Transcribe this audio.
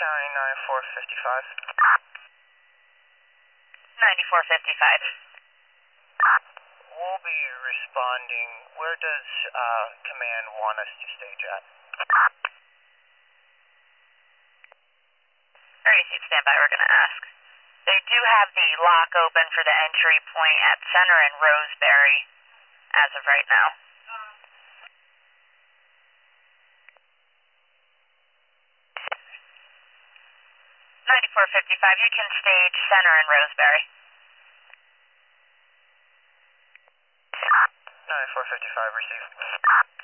County 9455. 9455. We'll be responding. Where does command want us to stage at? 36, stand by, we're going to ask. They do have the lock open for the entry point at Center and Roseberry as of right now. .9455, you can stage Center and Roseberry. 9455, receive.